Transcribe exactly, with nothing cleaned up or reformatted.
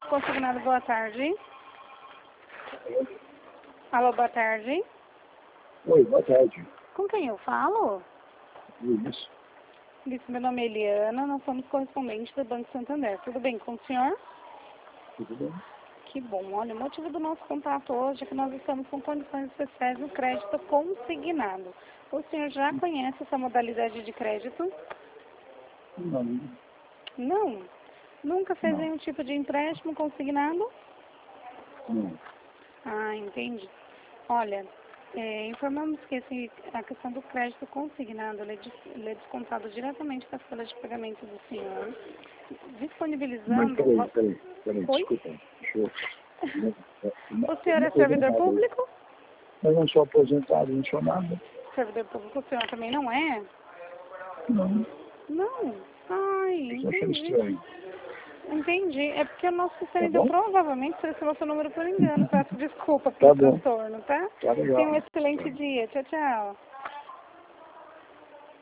Consignado, boa tarde. Alô, boa tarde. Oi, boa tarde. Com quem eu falo? Luiz. Disse, meu nome é Eliana, nós somos correspondentes do Banco Santander. Tudo bem com o senhor? Tudo bem? Que bom. Olha, o motivo do nosso contato hoje é que nós estamos com condições especiais no crédito consignado. O senhor já conhece essa modalidade de crédito? Não. Não? Nunca fez Não. nenhum tipo de empréstimo consignado? Não. Ah, entendi. Olha, é, informamos que esse, a questão do crédito consignado ele é, des, ele é descontado diretamente da folha de pagamento do senhor, disponibilizando... Mas peraí, peraí, peraí, Oi? desculpa. Deixa eu... O senhor é servidor público? Eu não sou aposentado, não sou nada. Servidor público, o senhor também não é? Não. Não. Ai, Estou achando entendi. estranho. Entendi. É porque o nosso sistema, Tá então, bom? provavelmente selecionou seu número por engano. Peço desculpa pelo Tá bom. transtorno, tá? Tá legal. Tenha um excelente Tá. dia. Tchau, tchau.